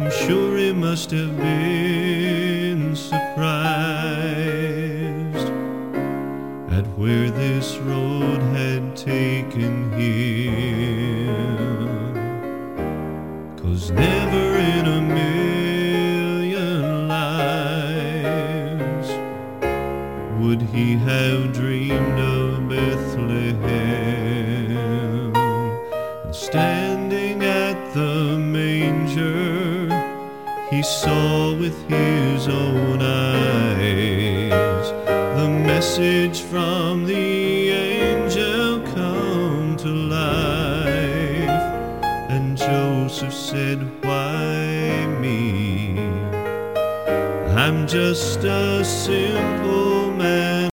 I'm sure he must have been surprised at where this road had taken him, 'cause never in a million lives would he have dreamed of Bethlehem. And standing at the manger, he saw with his own eyes the message from the angel come to life. And Joseph said, "Why me? I'm just a simple